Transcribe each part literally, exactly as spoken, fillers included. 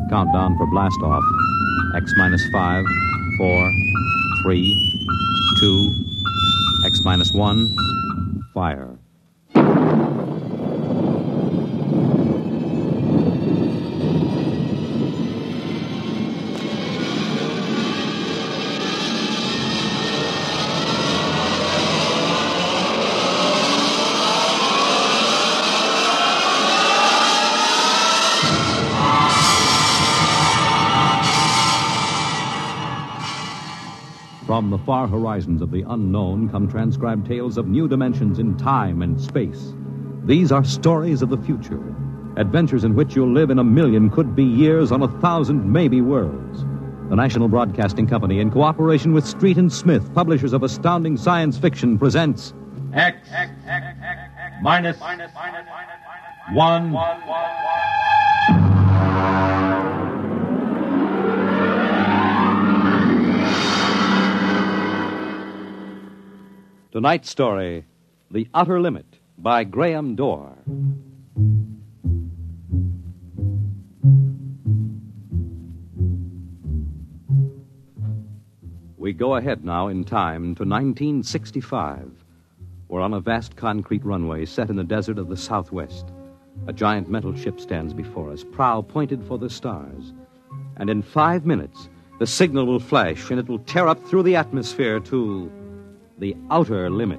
Countdown for blast off. X minus five, four, three, two, X minus one, fire. From the far horizons of the unknown come transcribed tales of new dimensions in time and space. These are stories of the future, adventures in which you'll live in a million could-be years on a thousand maybe worlds. The National Broadcasting Company, in cooperation with Street and Smith, publishers of astounding science fiction, presents X, X, X, X, X minus, minus, minus, one. one, one. Tonight's story, The Outer Limit, by Graham Dorr. We go ahead now in time to nineteen sixty-five. We're on a vast concrete runway set in the desert of the Southwest. A giant metal ship stands before us, prow pointed for the stars. And in five minutes, the signal will flash and it will tear up through the atmosphere to the outer limit.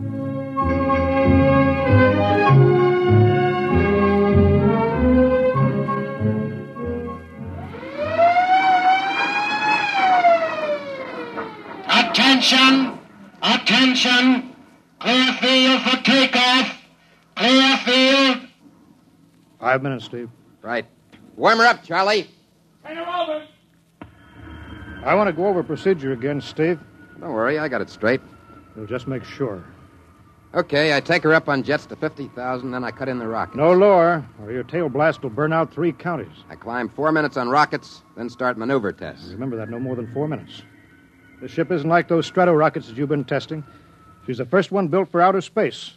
Attention! Attention! Clear field for takeoff! Clear field! Five minutes, Steve. Right. Warm her up, Charlie. Turn her over! I want to go over procedure again, Steve. Don't worry, I got it straight. We'll just make sure. Okay, I take her up on jets to fifty thousand, then I cut in the rockets. No lower, or your tail blast will burn out three counties. I climb four minutes on rockets, then start maneuver tests. Remember that, no more than four minutes. This ship isn't like those Strato rockets that you've been testing. She's the first one built for outer space.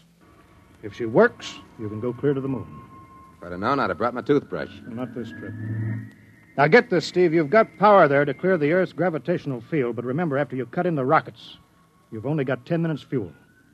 If she works, you can go clear to the moon. If I'd have known, I'd have brought my toothbrush. Well, not this trip. Now get this, Steve. You've got power there to clear the Earth's gravitational field, but remember, after you cut in the rockets, you've only got ten minutes fuel.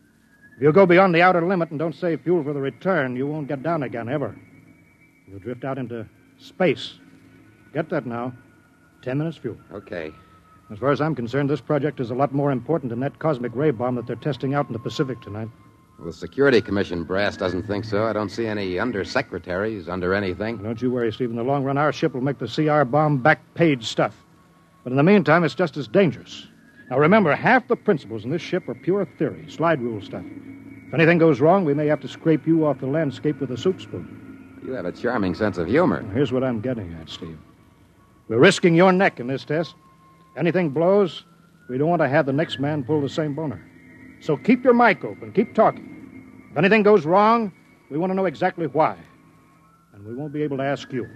If you go beyond the outer limit and don't save fuel for the return, you won't get down again, ever. You'll drift out into space. Get that now. Ten minutes fuel. Okay. As far as I'm concerned, this project is a lot more important than that cosmic ray bomb that they're testing out in the Pacific tonight. Well, the Security Commission brass doesn't think so. I don't see any undersecretaries under anything. Don't you worry, Steve. In the long run, our ship will make the C R bomb back-page stuff. But in the meantime, it's just as dangerous. Now, remember, half the principles in this ship are pure theory, slide rule stuff. If anything goes wrong, we may have to scrape you off the landscape with a soup spoon. You have a charming sense of humor. Now, here's what I'm getting at, Steve. We're risking your neck in this test. Anything blows, we don't want to have the next man pull the same boner. So keep your mic open. Keep talking. If anything goes wrong, we want to know exactly why. And we won't be able to ask you.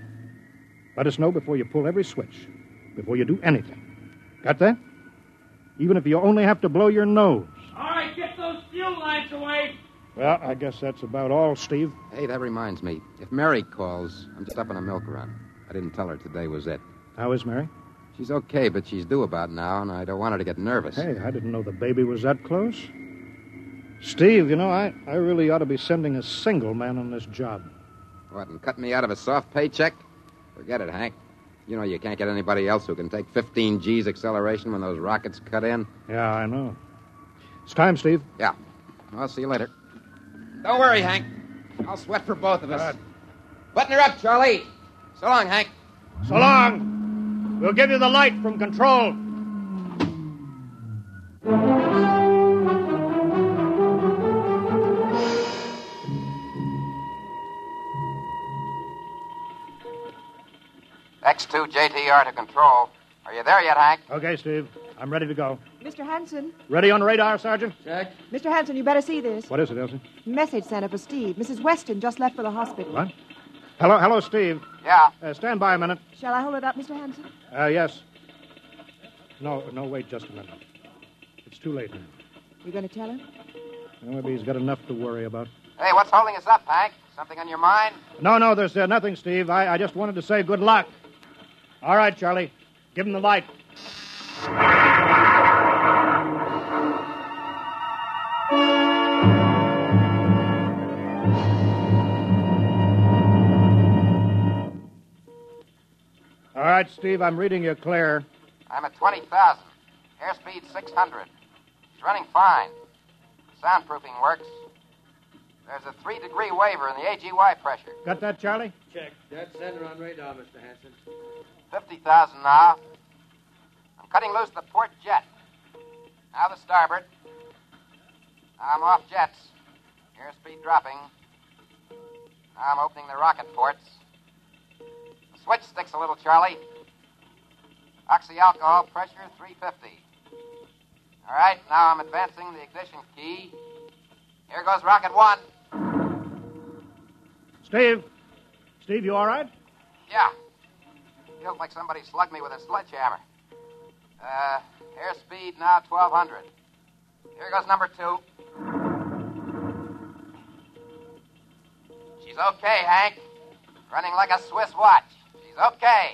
Let us know before you pull every switch, before you do anything. Got that? Even if you only have to blow your nose. All right, get those fuel lines away. Well, I guess that's about all, Steve. Hey, that reminds me. If Mary calls, I'm just up on a milk run. I didn't tell her today was it. How is Mary? She's okay, but she's due about now, and I don't want her to get nervous. Hey, I didn't know the baby was that close. Steve, you know, I, I really ought to be sending a single man on this job. What, and cut me out of a soft paycheck? Forget it, Hank. You know you can't get anybody else who can take fifteen G's acceleration when those rockets cut in. Yeah, I know. It's time, Steve. Yeah. I'll see you later. Don't worry, Hank. I'll sweat for both of us. Good. Button her up, Charlie. So long, Hank. So long. We'll give you the light from control. X two J T R to control. Are you there yet, Hank? Okay, Steve. I'm ready to go. Mister Hanson. Ready on radar, Sergeant? Check. Mister Hanson, you better see this. What is it, Elsie? Message sent up for Steve. Missus Weston just left for the hospital. What? Hello, hello, Steve. Yeah. Uh, stand by a minute. Shall I hold it up, Mister Hanson? Uh, yes. No, no, wait just a minute. It's too late now. You going to tell him? Well, maybe he's got enough to worry about. Hey, what's holding us up, Hank? Something on your mind? No, no, there's uh, nothing, Steve. I, I just wanted to say good luck. All right, Charlie. Give him the light. All right, Steve, I'm reading you clear. I'm at twenty thousand. Airspeed six hundred. He's running fine. Soundproofing works. There's a three-degree waiver in the A G Y pressure. Got that, Charlie? Check. Dead center on radar, Mister Hanson. fifty thousand now. I'm cutting loose the port jet. Now the starboard. Now I'm off jets. Airspeed dropping. Now I'm opening the rocket ports. The switch sticks a little, Charlie. Oxy-alcohol pressure three fifty. All right, now I'm advancing the ignition key. Here goes rocket one. Steve. Steve, you all right? Yeah. Feels like somebody slugged me with a sledgehammer. Uh, airspeed now twelve hundred. Here goes number two. She's okay, Hank. Running like a Swiss watch. She's okay.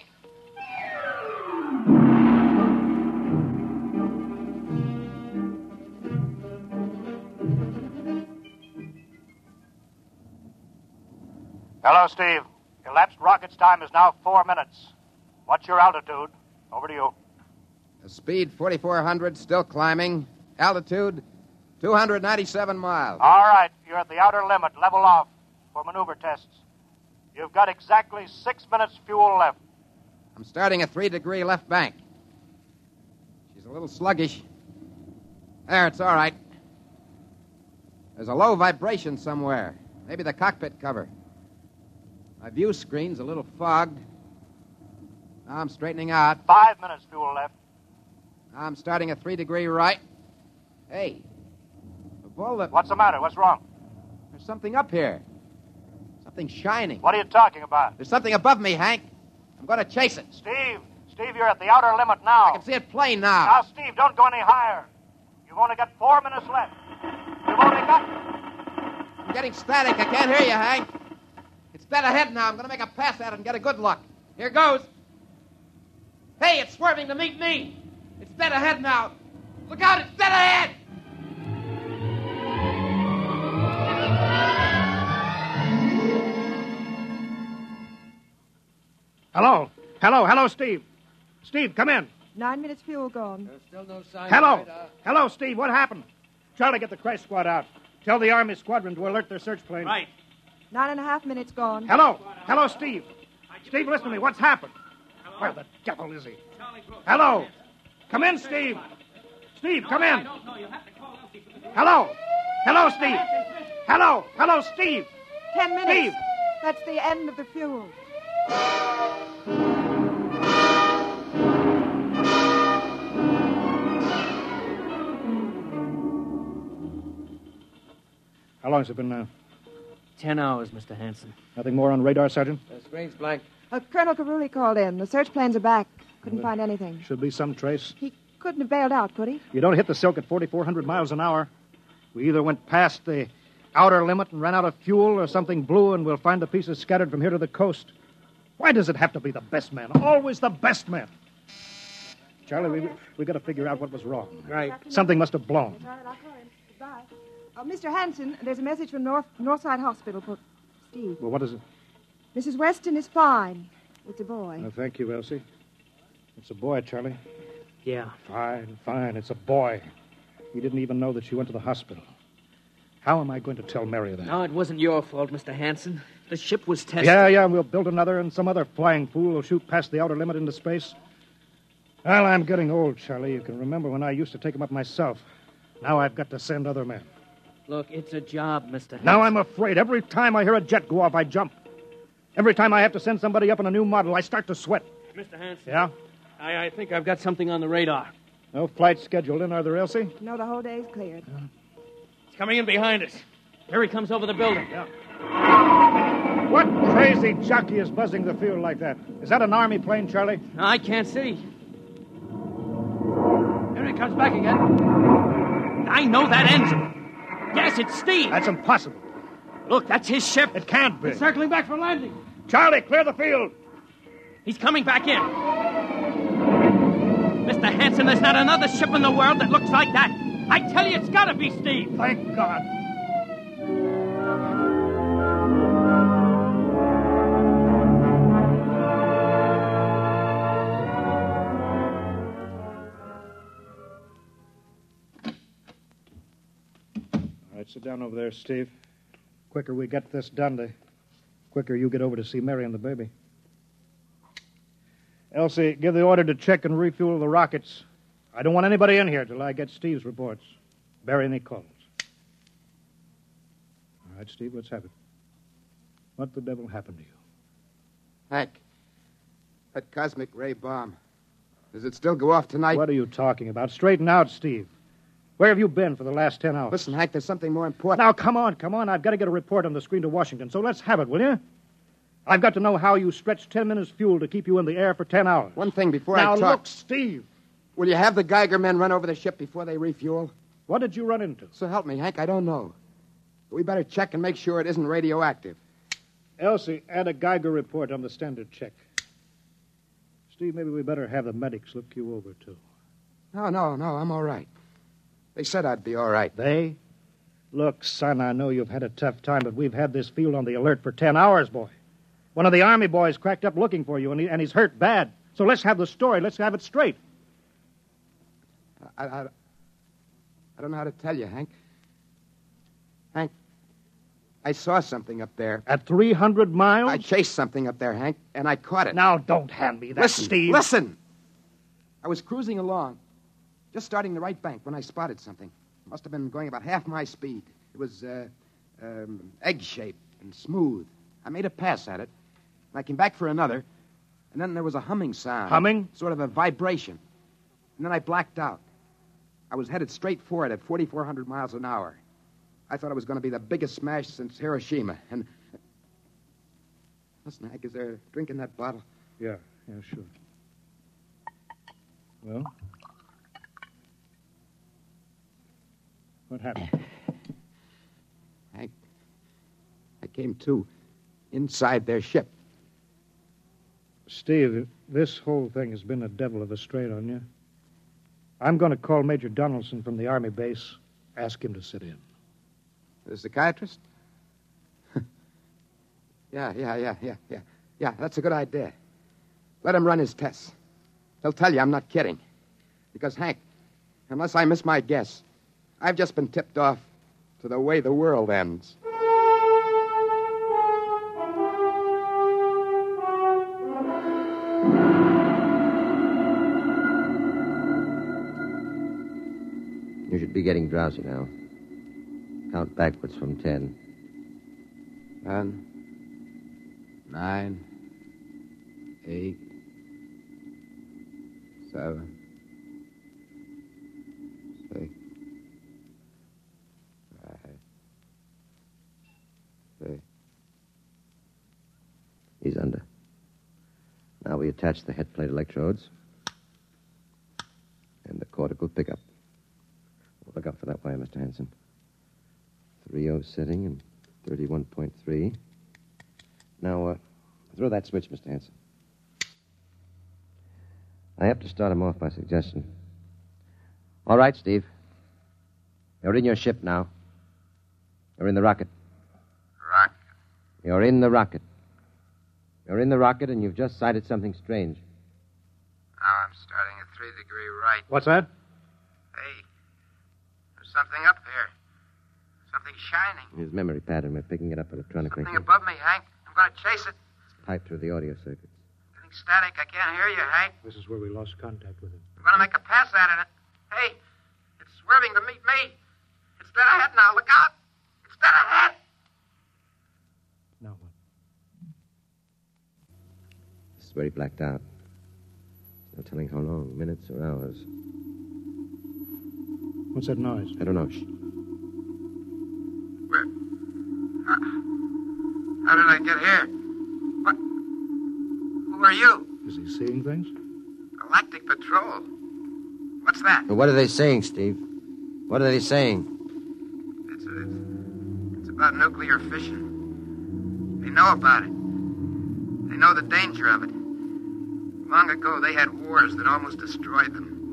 Hello, Steve. Elapsed rocket's time is now four minutes. What's your altitude? Over to you. Speed forty-four hundred, still climbing. Altitude two hundred ninety-seven miles. All right, you're at the outer limit. Level off for maneuver tests. You've got exactly six minutes fuel left. I'm starting a three-degree left bank. She's a little sluggish. There, it's all right. There's a low vibration somewhere. Maybe the cockpit cover. My view screen's a little fogged. Now I'm straightening out. Five minutes fuel left. Now I'm starting a three-degree right. Hey, above the... What's the matter? What's wrong? There's something up here. Something shining. What are you talking about? There's something above me, Hank. I'm going to chase it. Steve, Steve, you're at the outer limit now. I can see it plain now. Now, Steve, don't go any higher. You've only got four minutes left. You've only got... I'm getting static. I can't hear you, Hank. It's dead ahead now. I'm going to make a pass at it and get a good look. Here goes. Hey, it's swerving to meet me. It's dead ahead now. Look out, it's dead ahead. Hello. Hello. Hello, Steve. Steve, come in. Nine minutes fuel gone. There's still no sign Hello. of radar. Hello, Steve. What happened? Charlie, get the crash squad out. Tell the Army squadron to alert their search plane. Right. Nine and a half minutes gone. Hello. Hello, Steve. Steve, listen to me. What's happened? Where the devil is he? Hello. Come in, Steve. Steve, come in. Hello. Hello, Steve. Hello. Hello, Steve. Ten minutes. Steve. That's the end of the fuel. How long has it been now? Ten hours, Mister Hanson. Nothing more on radar, Sergeant? The screen's blank. Uh, Colonel Caruli called in. The search planes are back. Couldn't find anything. Should be some trace. He couldn't have bailed out, could he? You don't hit the silk at forty-four hundred miles an hour. We either went past the outer limit and ran out of fuel, or something blew, and we'll find the pieces scattered from here to the coast. Why does it have to be the best man? Always the best man. Charlie, we we got to figure out what was wrong. Right. Something must have blown. All right, I'll call him. Goodbye. Uh, Mister Hanson, there's a message from North Northside Hospital for Steve. Well, what is it? Missus Weston is fine. It's a boy. Uh, thank you, Elsie. It's a boy, Charlie. Yeah. Fine, fine. It's a boy. We didn't even know that she went to the hospital. How am I going to tell Mary that? No, it wasn't your fault, Mister Hanson. The ship was tested. Yeah, yeah, we'll build another, and some other flying fool will shoot past the outer limit into space. Well, I'm getting old, Charlie. You can remember when I used to take them up myself. Now I've got to send other men. Look, it's a job, Mister Hanson. Now I'm afraid. Every time I hear a jet go off, I jump. Every time I have to send somebody up in a new model, I start to sweat. Mister Hanson. Yeah? I, I think I've got something on the radar. No flights scheduled in, are there, Elsie? No, the whole day's cleared. It's coming in behind us. Here he comes over the building. Yeah. What crazy jockey is buzzing the field like that? Is that an Army plane, Charlie? I can't see. Here he comes back again. I know that engine. Yes, it's Steve. That's impossible. Look, that's his ship. It can't be. It's circling back for landing. Charlie, clear the field. He's coming back in. Mister Hanson, there's not another ship in the world that looks like that. I tell you, it's got to be Steve. Thank God. All right, sit down over there, Steve. Quicker we get this done, the quicker you get over to see Mary and the baby. Elsie, give the order to check and refuel the rockets. I don't want anybody in here till I get Steve's reports. Bury any calls. All right, Steve, let's have it. What the devil happened to you? Hank, that cosmic ray bomb. Does it still go off tonight? What are you talking about? Straighten out, Steve. Where have you been for the last ten hours? Listen, Hank, there's something more important. Now, come on, come on. I've got to get a report on the screen to Washington, so let's have it, will you? I've got to know how you stretched ten minutes fuel to keep you in the air for ten hours. One thing before now, I talk... Now, look, Steve. Will you have the Geiger men run over the ship before they refuel? What did you run into? So help me, Hank, I don't know. But we better check and make sure it isn't radioactive. Elsie, add a Geiger report on the standard check. Steve, maybe we better have the medics look you over, too. No, no, no, I'm all right. They said I'd be all right. They? Look, son, I know you've had a tough time, but we've had this field on the alert for ten hours, boy. One of the Army boys cracked up looking for you, and, he, and he's hurt bad. So let's have the story. Let's have it straight. I, I, I don't know how to tell you, Hank. Hank, I saw something up there. At three hundred miles? I chased something up there, Hank, and I caught it. Now, don't hand me that, listen, Steve. Listen! I was cruising along, just starting the right bank, when I spotted something. It must have been going about half my speed. It was uh, um, egg-shaped and smooth. I made a pass at it, and I came back for another, and then there was a humming sound. Humming? Sort of a vibration. And then I blacked out. I was headed straight for it at forty-four hundred miles an hour. I thought it was going to be the biggest smash since Hiroshima. And... Listen, Hank, is there a drink in that bottle? Yeah, yeah, sure. Well? What happened? Hank, I came to inside their ship. Steve, this whole thing has been a devil of a strain on you. I'm going to call Major Donaldson from the Army base, ask him to sit in. The psychiatrist? yeah, yeah, yeah, yeah, yeah. Yeah, that's a good idea. Let him run his tests. He'll tell you I'm not kidding. Because, Hank, unless I miss my guess, I've just been tipped off to the way the world ends. You should be getting drowsy now. Count backwards from ten. Ten, nine, eight, seven, six, five, three. He's under. Now we attach the head plate electrodes and the cortical pickup. Look out for that wire, Mister Hanson. three oh setting and thirty-one point three. Now, uh, throw that switch, Mister Hanson. I have to start him off by suggestion. All right, Steve. You're in your ship now. You're in the rocket. Rocket? You're in the rocket. You're in the rocket, and you've just sighted something strange. Now I'm starting at three degree right. What's that? Hey, there's something up here. Something shining. His memory pattern. We're picking it up electronically. Something above me, Hank. I'm going to chase it. It's piped through the audio circuits. Getting static. I can't hear you, Hank. This is where we lost contact with him. I'm going to make a pass at it. Hey, it's swerving to meet me. It's dead ahead now. Look out. It's dead ahead. Now what? This is where he blacked out. No telling how long, minutes or hours. What's that noise? I don't know. Shh. Where? How, how did I get here? What? Who are you? Is he seeing things? Galactic Patrol. What's that? What are they saying, Steve? What are they saying? It's, it's, it's about nuclear fission. They know about it. They know the danger of it. Long ago, they had wars that almost destroyed them.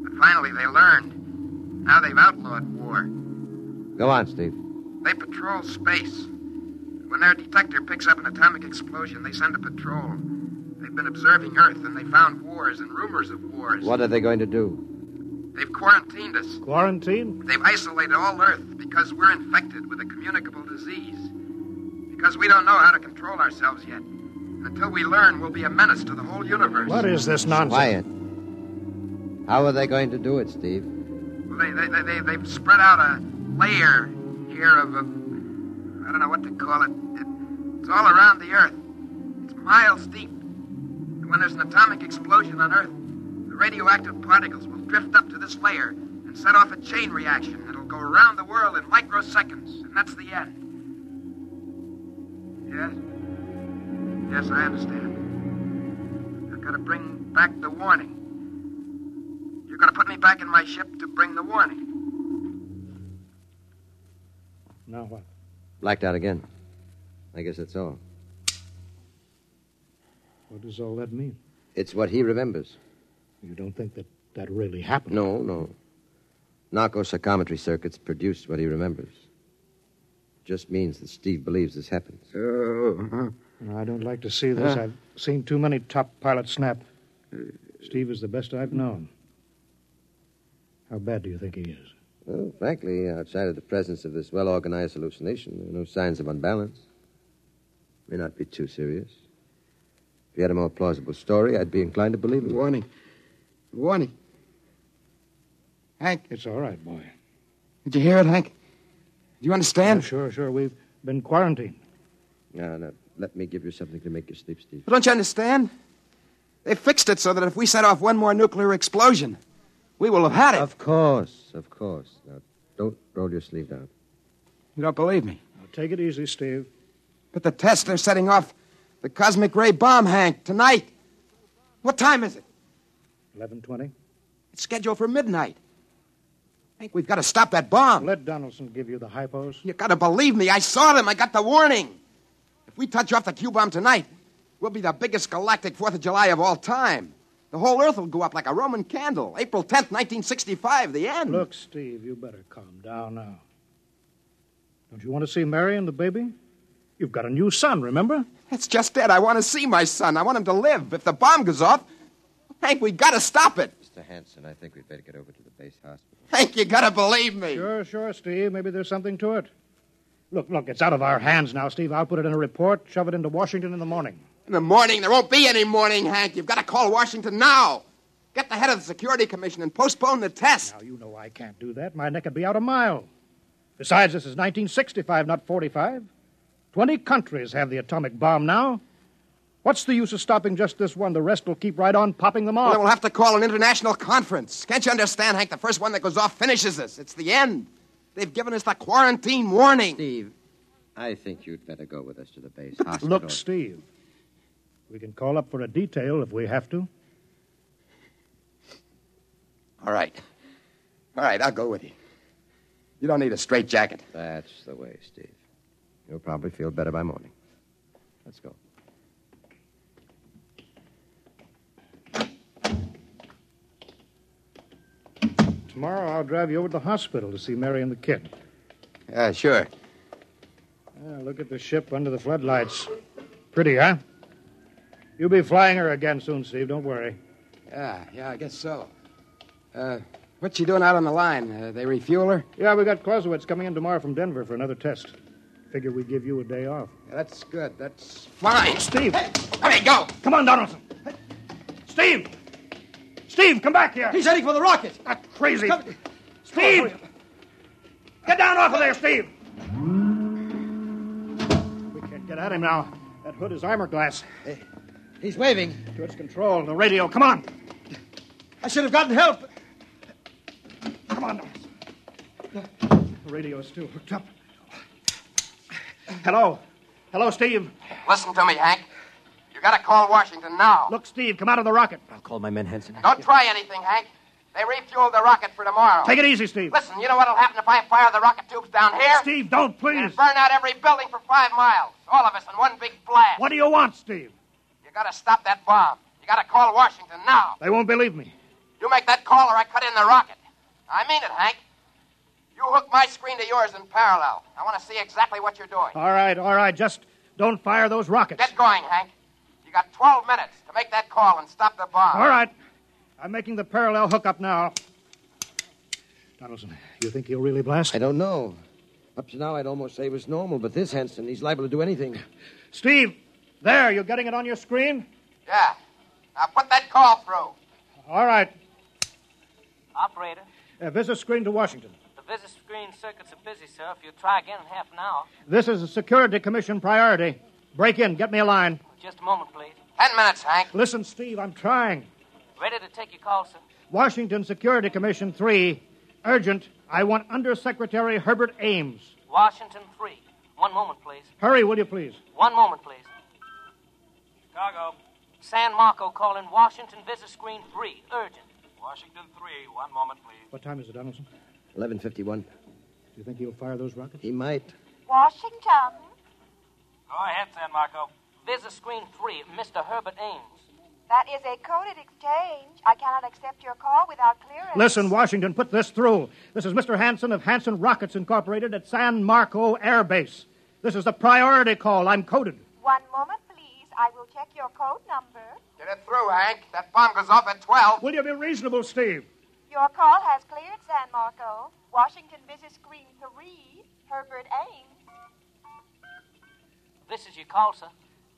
But finally they learned. Now they've outlawed war. Go on, Steve. They patrol space. When their detector picks up an atomic explosion, they send a patrol. They've been observing Earth, and they found wars and rumors of wars. What are they going to do? They've quarantined us. Quarantine? They've isolated all Earth because we're infected with a communicable disease. Because we don't know how to control ourselves yet. And until we learn, we'll be a menace to the whole universe. What is this nonsense? Quiet. How are they going to do it, Steve? Well, they, they, they, they, they've spread out a layer here of a... I don't know what to call it. it. It's all around the Earth. It's miles deep. And when there's an atomic explosion on Earth, the radioactive particles will drift up to this layer and set off a chain reaction that'll go around the world in microseconds. And that's the end. Yes? Yes, I understand. I've got to bring back the warning. You're going to put me back in my ship to bring the warning. Now what? Blacked out again. I guess that's all. What does all that mean? It's what he remembers. You don't think that that really happened? No, no. Narco-psychometry circuits produced what he remembers. Just means that Steve believes this happened. Oh. I don't like to see this. Huh? I've seen too many top pilots snap. Steve is the best I've known. How bad do you think he is? Well, frankly, outside of the presence of this well-organized hallucination, there are no signs of unbalance. May not be too serious. If you had a more plausible story, I'd be inclined to believe it. Warning. Warning. Hank. It's all right, boy. Did you hear it, Hank? Do you understand? Yeah, sure, sure. We've been quarantined. No, no. Let me give you something to make you sleep, Steve. But don't you understand? They fixed it so that if we set off one more nuclear explosion, we will have had it. Of course, of course. Now, don't roll your sleeve down. You don't believe me? Now, take it easy, Steve. But the test, they're setting off the cosmic ray bomb, Hank, tonight. What time is it? eleven twenty. It's scheduled for midnight. Hank, we've got to stop that bomb. Let Donaldson give you the hypos. You got to believe me. I saw them. I got the warning. If we touch off the Q-bomb tonight, we'll be the biggest galactic Fourth of July of all time. The whole Earth will go up like a Roman candle. April tenth, nineteen sixty-five, the end. Look, Steve, you better calm down now. Don't you want to see Mary and the baby? You've got a new son, remember? That's just it. I want to see my son. I want him to live. If the bomb goes off, Hank, we got to stop it. Mister Hanson, I think we'd better get over to the base hospital. Hank, you got to believe me. Sure, sure, Steve. Maybe there's something to it. Look, look, it's out of our hands now, Steve. I'll put it in a report, shove it into Washington in the morning. In the morning? There won't be any morning, Hank. You've got to call Washington now. Get the head of the Security Commission and postpone the test. Now, you know I can't do that. My neck would be out a mile. Besides, this is nineteen sixty-five, not forty-five. Twenty countries have the atomic bomb now. What's the use of stopping just this one? The rest will keep right on popping them off. Well, then we'll have to call an international conference. Can't you understand, Hank? The first one that goes off finishes us. It's the end. They've given us the quarantine warning. Steve, I think you'd better go with us to the base hospital. Look, Steve, we can call up for a detail if we have to. All right. All right, I'll go with you. You don't need a straitjacket. That's the way, Steve. You'll probably feel better by morning. Let's go. Tomorrow I'll drive you over to the hospital to see Mary and the kid. Yeah, sure. Yeah, look at the ship under the floodlights. Pretty, huh? You'll be flying her again soon, Steve. Don't worry. Yeah, yeah, I guess so. Uh, what's she doing out on the line? Uh, they refuel her? Yeah, we got Clausewitz coming in tomorrow from Denver for another test. Figure we give you a day off. Yeah, that's good. That's fine. Steve! Hey, let me go! Come on, Donaldson! Steve! Steve, come back here! He's heading for the rocket! That's crazy! Come- Steve! Get down off of there, Steve! We can't get at him now. That hood is armor glass. He's waving. To its control, the radio. Come on! I should have gotten help. Come on, Donaldson. The radio's still hooked up. Hello? Hello, Steve? Listen to me, Hank. You gotta call Washington now. Look, Steve, come out of the rocket. I'll call my men, Hanson. Don't try anything, Hank. They refueled the rocket for tomorrow. Take it easy, Steve. Listen, you know what'll happen if I fire the rocket tubes down here? Steve, don't, please. It'll burn out every building for five miles. All of us in one big blast. What do you want, Steve? You gotta stop that bomb. You gotta call Washington now. They won't believe me. You make that call or I cut in the rocket. I mean it, Hank. You hook my screen to yours in parallel. I want to see exactly what you're doing. All right, all right. Just don't fire those rockets. Get going, Hank. You got twelve minutes to make that call and stop the bomb. All right. I'm making the parallel hookup now. Donaldson, you think he'll really blast? I don't know. Up to now, I'd almost say it was normal, but this Hanson, he's liable to do anything. Steve, there, you getting it on your screen? Yeah. Now put that call through. All right. Operator, Uh, visit screen to Washington. the visit screen circuits are busy, sir. If you try again in half an hour. This is a Security Commission priority. Break in. Get me a line. Just a moment, please. Ten minutes, Hank. Listen, Steve, I'm trying. Ready to take your call, sir. Washington Security Commission three. Urgent. I want Undersecretary Herbert Ames. Washington three. One moment, please. Hurry, will you please? One moment, please. Chicago. San Marco calling Washington visit screen three. Urgent. Washington three. One moment, please. What time is it, Donaldson? eleven fifty-one. Do you think he'll fire those rockets? He might. Washington. Go ahead, San Marco. Visit screen three. Mister Herbert Ames. That is a coded exchange. I cannot accept your call without clearance. Listen, Washington, put this through. This is Mister Hanson of Hanson Rockets Incorporated at San Marco Air Base. This is a priority call. I'm coded. One moment, please. I will check your code number. Get it through, Hank. That bomb goes off at twelve. Will you be reasonable, Steve? Your call has cleared, San Marco. Washington visit screen three. Herbert Ames. This is your call, sir.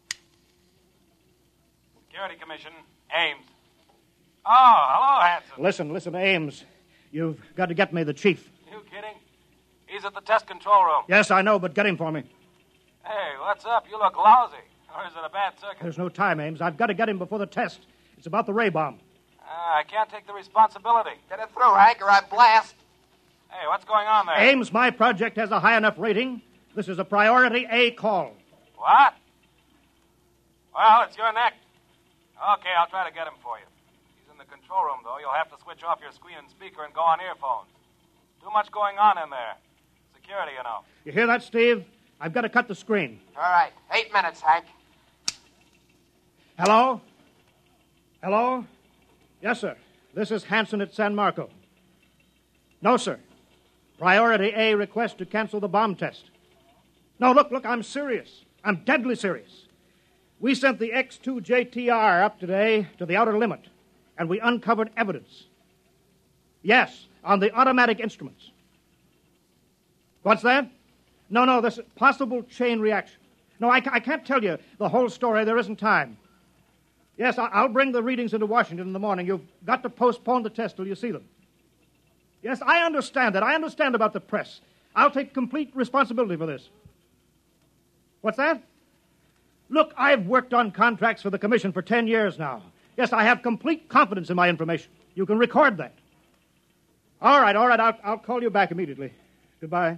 Security Commission. Ames. Oh, hello, Hanson. Listen, listen, Ames. You've got to get me the chief. You kidding? He's at the test control room. Yes, I know, but get him for me. Hey, what's up? You look lousy. Or is it a bad circuit? There's no time, Ames. I've got to get him before the test. It's about the ray bomb. Uh, I can't take the responsibility. Get it through, Hank, or I blast. Hey, what's going on there? Ames, my project has a high enough rating. This is a priority A call. What? Well, it's your neck. Okay, I'll try to get him for you. He's in the control room, though. You'll have to switch off your screen and speaker and go on earphones. Too much going on in there. Security, you know. You hear that, Steve? I've got to cut the screen. All right. Eight minutes, Hank. Hello? Hello? Yes, sir. This is Hanson at San Marco. No, sir. Priority A request to cancel the bomb test. No, look, look, I'm serious. I'm deadly serious. We sent the X two J T R up today to the outer limit, and we uncovered evidence. Yes, on the automatic instruments. What's that? No, no, this possible chain reaction. No, I, I can't tell you the whole story. There isn't time. Yes, I, I'll bring the readings into Washington in the morning. You've got to postpone the test till you see them. Yes, I understand that. I understand about the press. I'll take complete responsibility for this. What's that? Look, I've worked on contracts for the Commission for ten years now. Yes, I have complete confidence in my information. You can record that. All right, all right, I'll, I'll call you back immediately. Goodbye.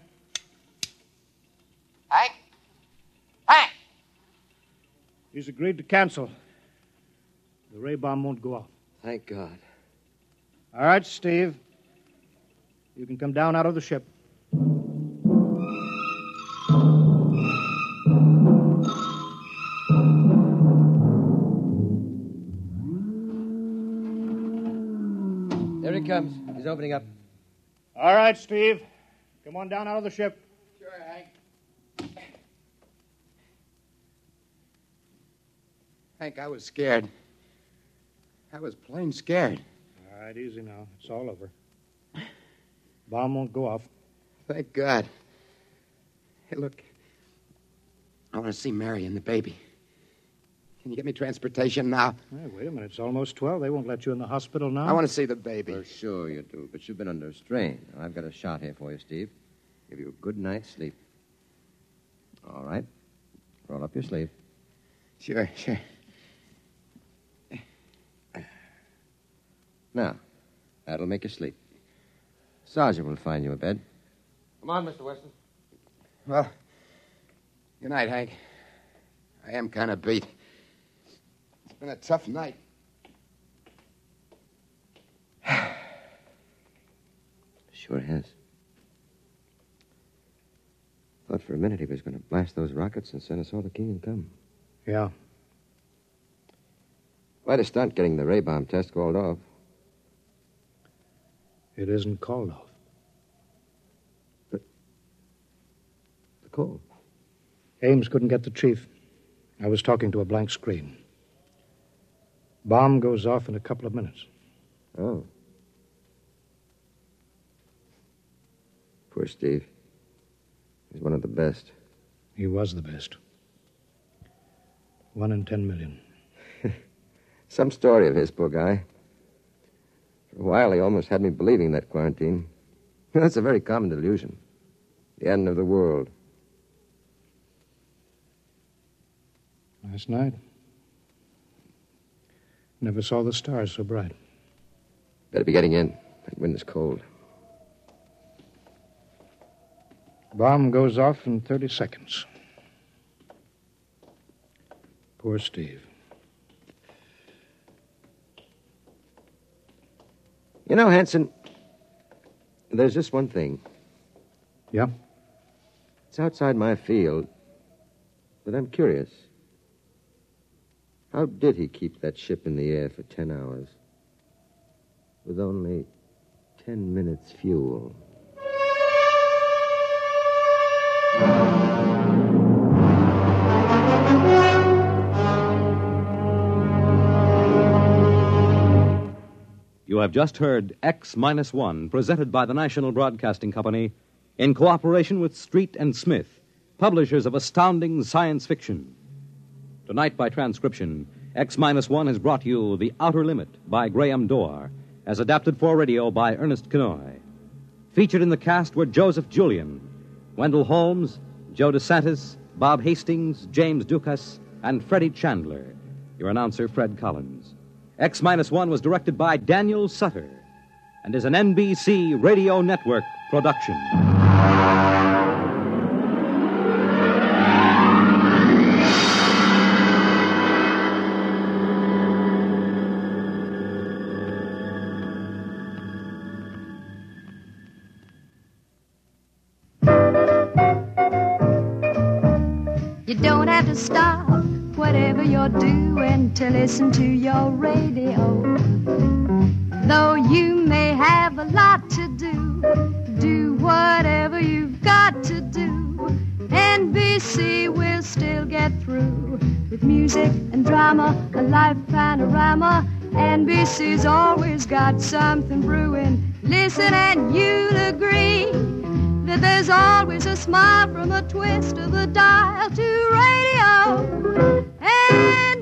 Hank? Hank! He's agreed to cancel. The ray bomb won't go off. Thank God. All right, Steve. You can come down out of the ship. There he comes. He's opening up. All right, Steve. Come on down out of the ship. Sure, Hank. Hank, I was scared. I was plain scared. All right, easy now. It's all over. Bomb won't go off. Thank God. Hey, look. I want to see Mary and the baby. Can you get me transportation now? Hey, wait a minute. It's almost twelve. They won't let you in the hospital now. I want to see the baby. For sure you do, but you've been under strain. I've got a shot here for you, Steve. Give you a good night's sleep. All right. Roll up your sleeve. Sure, sure. Now, that'll make you sleep. Sergeant will find you a bed. Come on, Mister Weston. Well, good night, Hank. I am kind of beat. It's been a tough night. Sure has. Thought for a minute he was going to blast those rockets and send us all to Kingdom Come. Yeah. Quite a stunt getting the ray bomb test called off. It isn't called off. But the call? Ames couldn't get the chief. I was talking to a blank screen. Bomb goes off in a couple of minutes. Oh. Poor Steve. He's one of the best. He was the best. One in ten million. Some story of his, poor guy. For a while, he almost had me believing that quarantine. That's a very common delusion. The end of the world. Last night, never saw the stars so bright. Better be getting in. That wind is cold. Bomb goes off in thirty seconds. Poor Steve. You know, Hanson, there's just one thing. Yeah? It's outside my field, but I'm curious. How did he keep that ship in the air for ten hours with only ten minutes fuel? You have just heard X Minus One, presented by the National Broadcasting Company in cooperation with Street and Smith, publishers of astounding science fiction. Tonight, by transcription, X Minus One has brought you The Outer Limit by Graham Dorr, as adapted for radio by Ernest Kenoy. Featured in the cast were Joseph Julian, Wendell Holmes, Joe DeSantis, Bob Hastings, James Dukas, and Freddie Chandler. Your announcer, Fred Collins. X Minus One was directed by Daniel Sutter and is an N B C Radio Network production. You don't have to stop whatever you're doing to listen to your radio. Though you may have a lot to do, do whatever you've got to do. N B C will still get through with music and drama, a life panorama. N B C's always got something brewing. Listen and you'll agree that there's always a smile from a twist of the dial to radio. And